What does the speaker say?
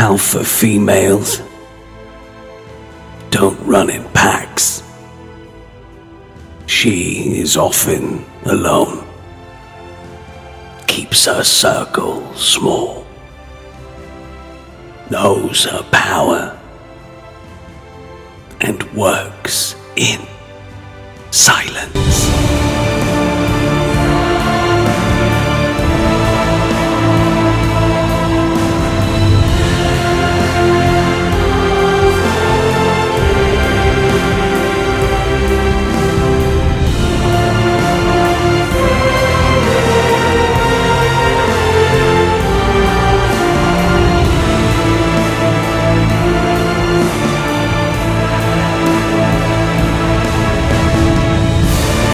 alpha females don't run in packs. She is often alone, keeps her circle small, knows her power, and works in silence.